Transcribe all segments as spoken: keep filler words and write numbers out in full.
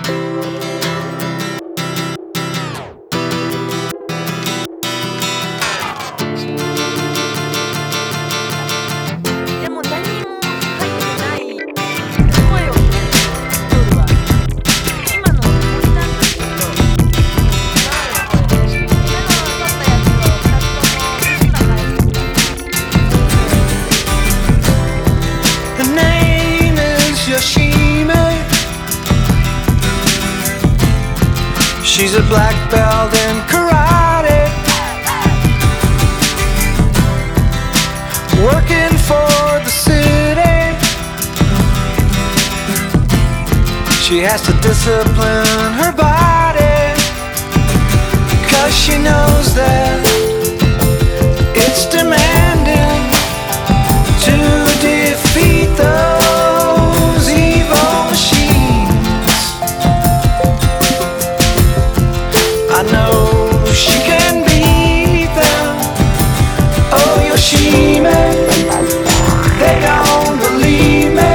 でも何にも入ってない声を作るわ。今のコンスタントシート今までの声で今の撮ったやつをふたつとも実は変えてみた。 Her name is Yoshime. She's a black belt in karate, working for the city. She has to discipline her body, 'cause she knows that it's demanding to defeat those evil machines. I know she can beat them. Oh, Yoshime, they don't believe me,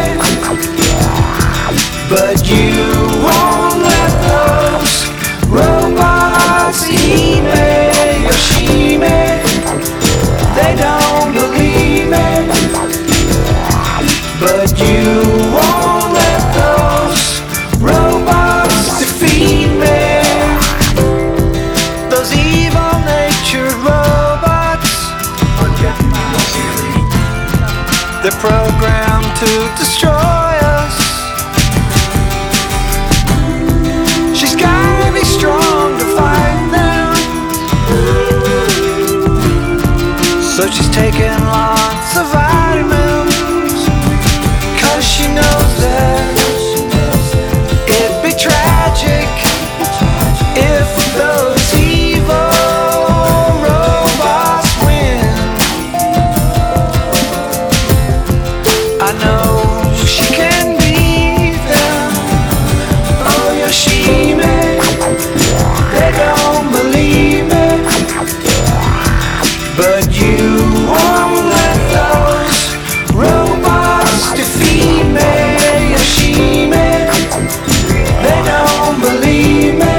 but you won't let those robots eat me. Yoshime, they don't believe me, but you won't let those robots defeat me. Those evil-natured robots, they're programmed to destroy us. She's gotta be strong to fight them, so she's taking lots of vitamins, 'cause she knows that it'd be tragic if those evil robots win. I know she can beat them. Oh, Yoshime, they don't believe me, but you won't let those robots defeat me. Yoshime, they don't believe me,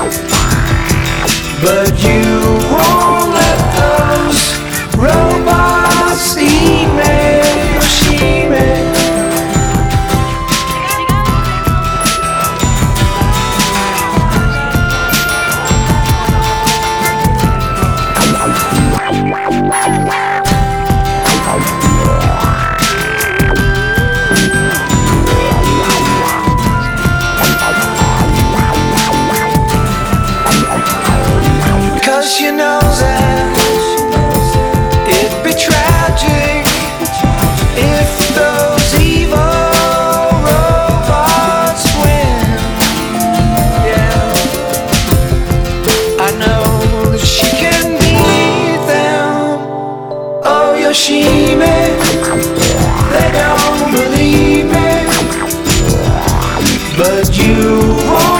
but you won't let those robots eat me. Yoshime. Cause you know that it'd be tragic if those evil robots win. Yeah, I know that she can beat them. Oh, Yoshime, they don't believe me, but you won't.